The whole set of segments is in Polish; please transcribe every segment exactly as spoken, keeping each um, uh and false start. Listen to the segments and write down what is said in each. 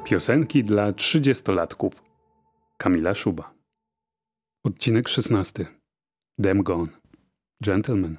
Piosenki dla trzydziestolatków. Kamila Szuba. Odcinek szesnasty. Them Gone. Gentleman.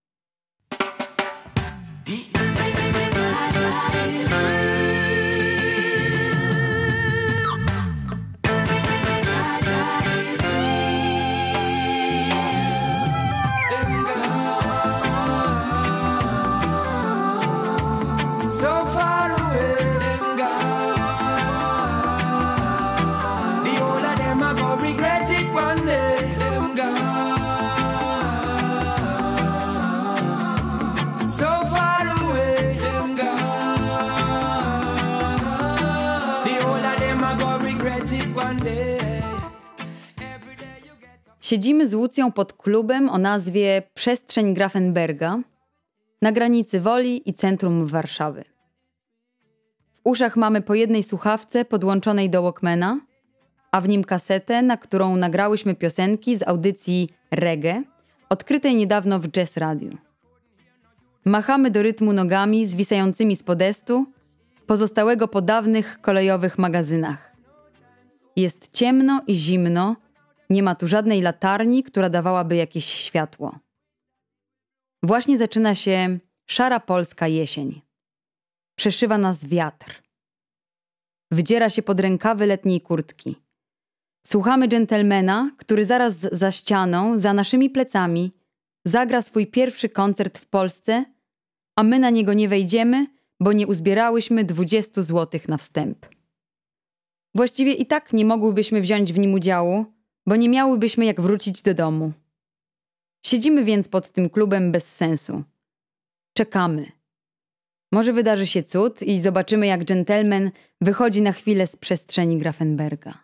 Siedzimy z Łucją pod klubem o nazwie Przestrzeń Grafenberga na granicy Woli i centrum Warszawy. W uszach mamy po jednej słuchawce podłączonej do Walkmana, a w nim kasetę, na którą nagrałyśmy piosenki z audycji reggae, odkrytej niedawno w Jazz Radiu. Machamy do rytmu nogami zwisającymi z podestu, pozostałego po dawnych kolejowych magazynach. Jest ciemno i zimno, nie ma tu żadnej latarni, która dawałaby jakieś światło. Właśnie zaczyna się szara polska jesień. Przeszywa nas wiatr. Wydziera się pod rękawy letniej kurtki. Słuchamy dżentelmena, który zaraz za ścianą, za naszymi plecami, zagra swój pierwszy koncert w Polsce, a my na niego nie wejdziemy, bo nie uzbierałyśmy dwudziestu złotych na wstęp. Właściwie i tak nie mogłybyśmy wziąć w nim udziału, bo nie miałybyśmy jak wrócić do domu. Siedzimy więc pod tym klubem bez sensu. Czekamy. Może wydarzy się cud i zobaczymy, jak dżentelmen wychodzi na chwilę z przestrzeni Grafenberga.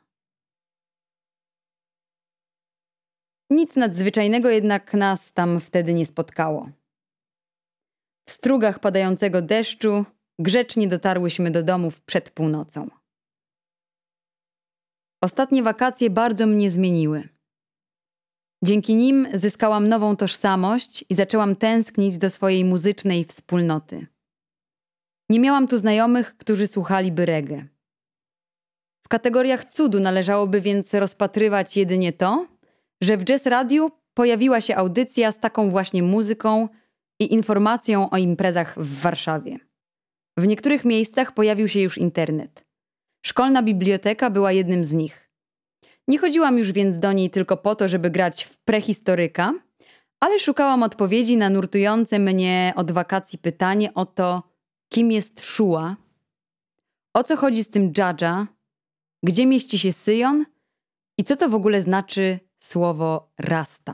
Nic nadzwyczajnego jednak nas tam wtedy nie spotkało. W strugach padającego deszczu grzecznie dotarłyśmy do domów przed północą. Ostatnie wakacje bardzo mnie zmieniły. Dzięki nim zyskałam nową tożsamość i zaczęłam tęsknić do swojej muzycznej wspólnoty. Nie miałam tu znajomych, którzy słuchaliby reggae. W kategoriach cudu należałoby więc rozpatrywać jedynie to, że w Jazz Radiu pojawiła się audycja z taką właśnie muzyką i informacją o imprezach w Warszawie. W niektórych miejscach pojawił się już internet. Szkolna biblioteka była jednym z nich. Nie chodziłam już więc do niej tylko po to, żeby grać w prehistoryka, ale szukałam odpowiedzi na nurtujące mnie od wakacji pytanie o to, kim jest Szua, o co chodzi z tym dżadża, gdzie mieści się Syjon i co to w ogóle znaczy słowo rasta.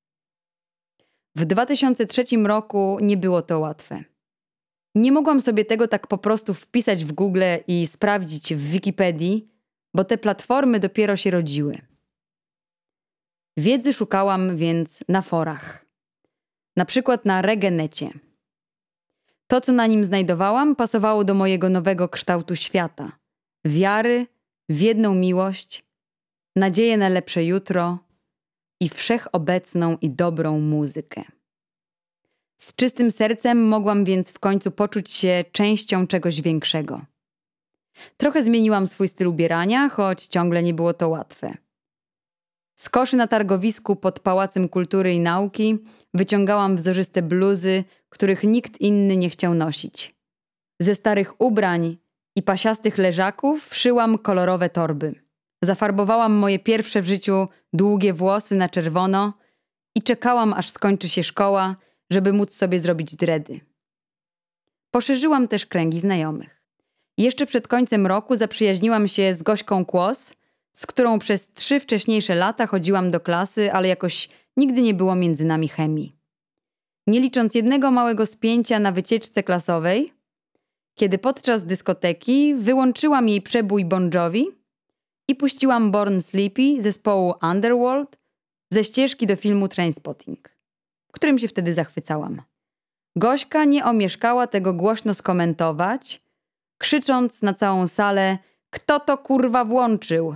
W dwa tysiące trzecim roku nie było to łatwe. Nie mogłam sobie tego tak po prostu wpisać w Google i sprawdzić w Wikipedii, bo te platformy dopiero się rodziły. Wiedzy szukałam więc na forach. Na przykład na Reggaenecie. To, co na nim znajdowałam, pasowało do mojego nowego kształtu świata. Wiary w jedną miłość, nadzieję na lepsze jutro i wszechobecną i dobrą muzykę. Z czystym sercem mogłam więc w końcu poczuć się częścią czegoś większego. Trochę zmieniłam swój styl ubierania, choć ciągle nie było to łatwe. Z koszy na targowisku pod Pałacem Kultury i Nauki wyciągałam wzorzyste bluzy, których nikt inny nie chciał nosić. Ze starych ubrań i pasiastych leżaków szyłam kolorowe torby. Zafarbowałam moje pierwsze w życiu długie włosy na czerwono i czekałam, aż skończy się szkoła, żeby móc sobie zrobić dredy. Poszerzyłam też kręgi znajomych. Jeszcze przed końcem roku zaprzyjaźniłam się z Gośką Kłos, z którą przez trzy wcześniejsze lata chodziłam do klasy, ale jakoś nigdy nie było między nami chemii. Nie licząc jednego małego spięcia na wycieczce klasowej, kiedy podczas dyskoteki wyłączyłam jej przebój Bon Jovi i puściłam Born Sleepy zespołu Underworld ze ścieżki do filmu Trainspotting, którym się wtedy zachwycałam. Gośka nie omieszkała tego głośno skomentować, krzycząc na całą salę: kto to kurwa włączył?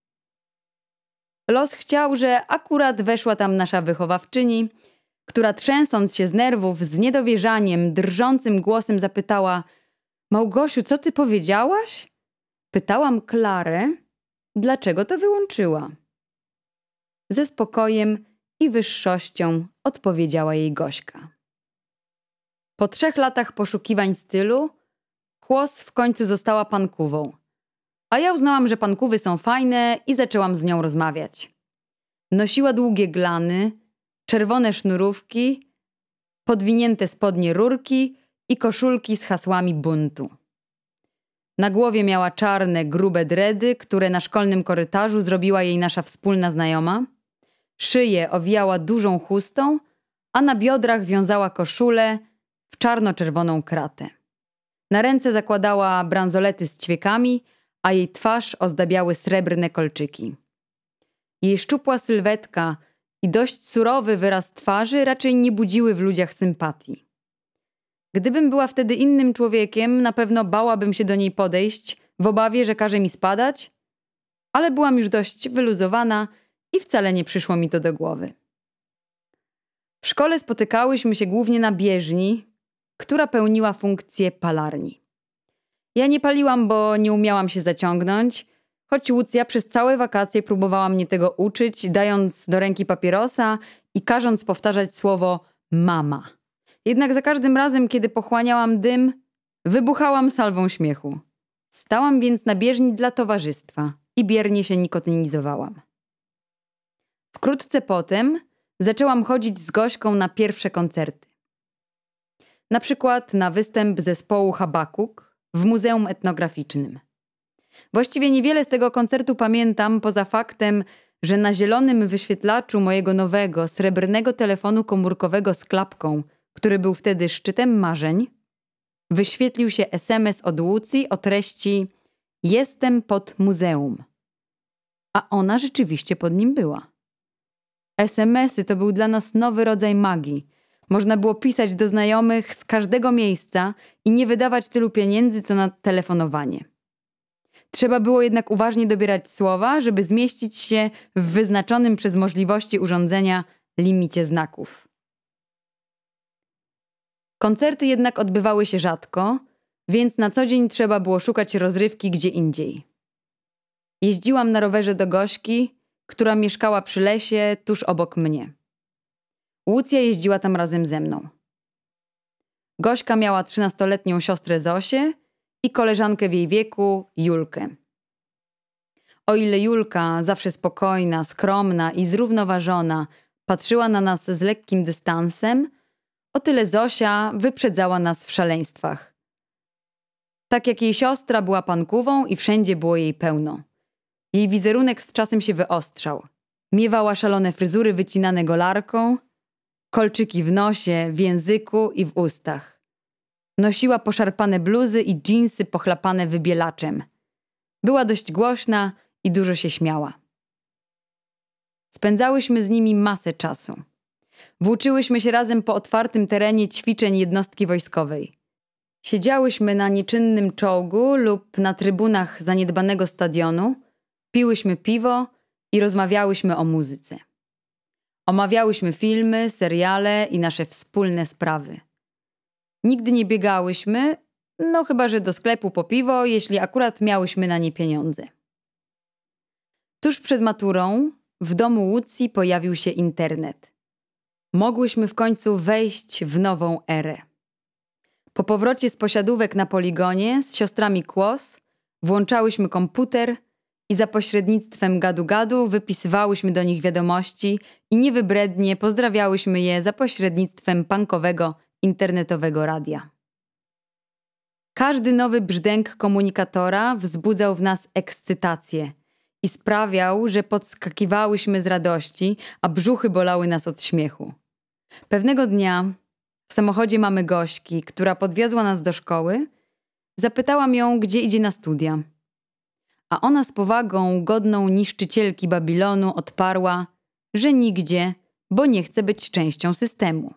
Los chciał, że akurat weszła tam nasza wychowawczyni, która trzęsąc się z nerwów, z niedowierzaniem, drżącym głosem zapytała: Małgosiu, co ty powiedziałaś? Spytałam Klarę, dlaczego to wyłączyła. Ze spokojem i wyższością odpowiedziała jej Gośka. Po trzech latach poszukiwań stylu, Kłos w końcu została pankówą. A ja uznałam, że pankówy są fajne i zaczęłam z nią rozmawiać. Nosiła długie glany, czerwone sznurówki, podwinięte spodnie rurki i koszulki z hasłami buntu. Na głowie miała czarne, grube dredy, które na szkolnym korytarzu zrobiła jej nasza wspólna znajoma. Szyję owijała dużą chustą, a na biodrach wiązała koszulę w czarno-czerwoną kratę. Na ręce zakładała bransolety z ćwiekami, a jej twarz ozdabiały srebrne kolczyki. Jej szczupła sylwetka i dość surowy wyraz twarzy raczej nie budziły w ludziach sympatii. Gdybym była wtedy innym człowiekiem, na pewno bałabym się do niej podejść, w obawie, że każe mi spadać, ale byłam już dość wyluzowana i wcale nie przyszło mi to do głowy. W szkole spotykałyśmy się głównie na bieżni, która pełniła funkcję palarni. Ja nie paliłam, bo nie umiałam się zaciągnąć, choć Łucja przez całe wakacje próbowała mnie tego uczyć, dając do ręki papierosa i każąc powtarzać słowo mama. Jednak za każdym razem, kiedy pochłaniałam dym, wybuchałam salwą śmiechu. Stałam więc na bieżni dla towarzystwa i biernie się nikotynizowałam. Wkrótce potem zaczęłam chodzić z Gośką na pierwsze koncerty. Na przykład na występ zespołu Habakuk w Muzeum Etnograficznym. Właściwie niewiele z tego koncertu pamiętam, poza faktem, że na zielonym wyświetlaczu mojego nowego, srebrnego telefonu komórkowego z klapką, który był wtedy szczytem marzeń, wyświetlił się es em es od Łucji o treści „Jestem pod muzeum”. A ona rzeczywiście pod nim była. es em esy to był dla nas nowy rodzaj magii. Można było pisać do znajomych z każdego miejsca i nie wydawać tylu pieniędzy, co na telefonowanie. Trzeba było jednak uważnie dobierać słowa, żeby zmieścić się w wyznaczonym przez możliwości urządzenia limicie znaków. Koncerty jednak odbywały się rzadko, więc na co dzień trzeba było szukać rozrywki gdzie indziej. Jeździłam na rowerze do Gośki, która mieszkała przy lesie tuż obok mnie. Łucja jeździła tam razem ze mną. Gośka miała trzynastoletnią siostrę Zosię i koleżankę w jej wieku, Julkę. O ile Julka, zawsze spokojna, skromna i zrównoważona, patrzyła na nas z lekkim dystansem, o tyle Zosia wyprzedzała nas w szaleństwach. Tak jak jej siostra była pankówą i wszędzie było jej pełno. Jej wizerunek z czasem się wyostrzał. Miewała szalone fryzury wycinane golarką, kolczyki w nosie, w języku i w ustach. Nosiła poszarpane bluzy i dżinsy pochlapane wybielaczem. Była dość głośna i dużo się śmiała. Spędzałyśmy z nimi masę czasu. Włóczyłyśmy się razem po otwartym terenie ćwiczeń jednostki wojskowej. Siedziałyśmy na nieczynnym czołgu lub na trybunach zaniedbanego stadionu, piłyśmy piwo i rozmawiałyśmy o muzyce. Omawiałyśmy filmy, seriale i nasze wspólne sprawy. Nigdy nie biegałyśmy, no chyba że do sklepu po piwo, jeśli akurat miałyśmy na nie pieniądze. Tuż przed maturą w domu Łucji pojawił się internet. Mogłyśmy w końcu wejść w nową erę. Po powrocie z posiadówek na poligonie z siostrami Kłos włączałyśmy komputer i za pośrednictwem gadu-gadu wypisywałyśmy do nich wiadomości i niewybrednie pozdrawiałyśmy je za pośrednictwem punkowego internetowego radia. Każdy nowy brzdęk komunikatora wzbudzał w nas ekscytację i sprawiał, że podskakiwałyśmy z radości, a brzuchy bolały nas od śmiechu. Pewnego dnia w samochodzie mamy Gośki, która podwiozła nas do szkoły, zapytałam ją, gdzie idzie na studia. A ona z powagą godną niszczycielki Babilonu odparła, że nigdzie, bo nie chce być częścią systemu.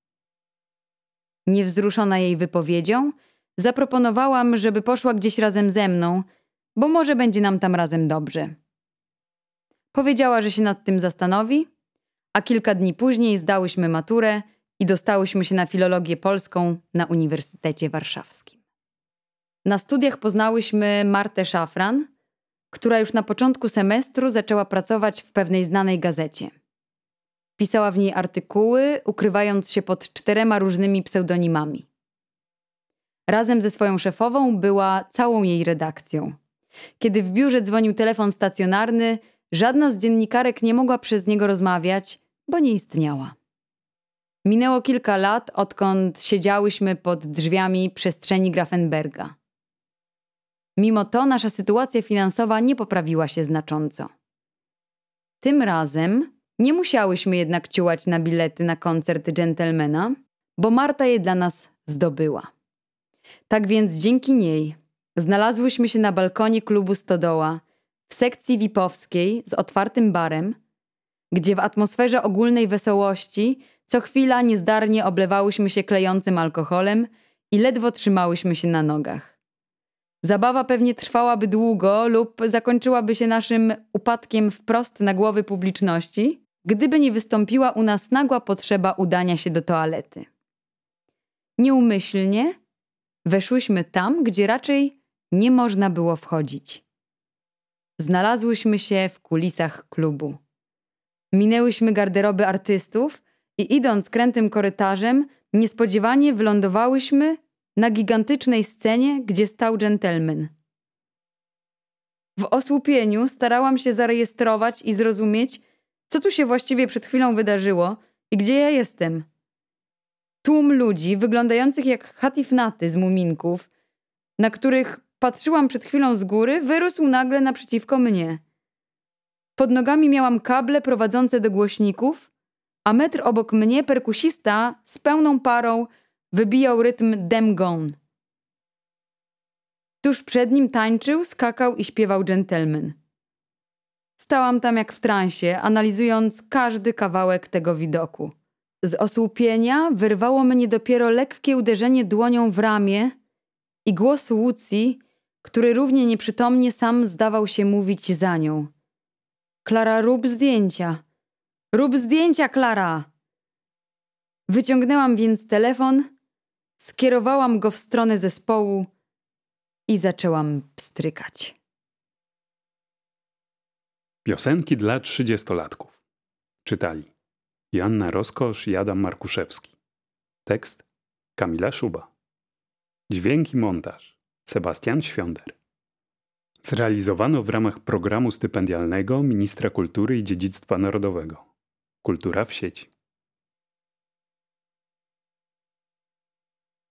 Niewzruszona jej wypowiedzią, zaproponowałam, żeby poszła gdzieś razem ze mną, bo może będzie nam tam razem dobrze. Powiedziała, że się nad tym zastanowi, a kilka dni później zdałyśmy maturę i dostałyśmy się na filologię polską na Uniwersytecie Warszawskim. Na studiach poznałyśmy Martę Szafran, która już na początku semestru zaczęła pracować w pewnej znanej gazecie. Pisała w niej artykuły, ukrywając się pod czterema różnymi pseudonimami. Razem ze swoją szefową była całą jej redakcją. Kiedy w biurze dzwonił telefon stacjonarny, żadna z dziennikarek nie mogła przez niego rozmawiać, bo nie istniała. Minęło kilka lat, odkąd siedziałyśmy pod drzwiami przestrzeni Grafenberga. Mimo to nasza sytuacja finansowa nie poprawiła się znacząco. Tym razem nie musiałyśmy jednak ciułać na bilety na koncert Gentlemana, bo Marta je dla nas zdobyła. Tak więc dzięki niej znalazłyśmy się na balkonie klubu Stodoła, w sekcji V I P-owskiej z otwartym barem, gdzie w atmosferze ogólnej wesołości co chwila niezdarnie oblewałyśmy się klejącym alkoholem i ledwo trzymałyśmy się na nogach. Zabawa pewnie trwałaby długo lub zakończyłaby się naszym upadkiem wprost na głowy publiczności, gdyby nie wystąpiła u nas nagła potrzeba udania się do toalety. Nieumyślnie weszłyśmy tam, gdzie raczej nie można było wchodzić. Znalazłyśmy się w kulisach klubu. Minęłyśmy garderoby artystów i idąc krętym korytarzem, niespodziewanie wylądowałyśmy na gigantycznej scenie, gdzie stał dżentelmen. W osłupieniu starałam się zarejestrować i zrozumieć, co tu się właściwie przed chwilą wydarzyło i gdzie ja jestem. Tłum ludzi wyglądających jak hatifnaty z muminków, na których patrzyłam przed chwilą z góry, wyrósł nagle naprzeciwko mnie. Pod nogami miałam kable prowadzące do głośników, a metr obok mnie perkusista z pełną parą wybijał rytm Dem Gone. Tuż przed nim tańczył, skakał i śpiewał dżentelmen. Stałam tam jak w transie, analizując każdy kawałek tego widoku. Z osłupienia wyrwało mnie dopiero lekkie uderzenie dłonią w ramię i głos Łucji, który równie nieprzytomnie sam zdawał się mówić za nią. Klara, rób zdjęcia! Rób zdjęcia, Klara! Wyciągnęłam więc telefon, skierowałam go w stronę zespołu i zaczęłam pstrykać. Piosenki dla trzydziestolatków. Czytali Joanna Roskosz i Adam Markuszewski. Tekst Kamila Szuba. Dźwięk i montaż Sebastian Świąder. Zrealizowano w ramach programu stypendialnego Ministra Kultury i Dziedzictwa Narodowego. Kultura w sieci.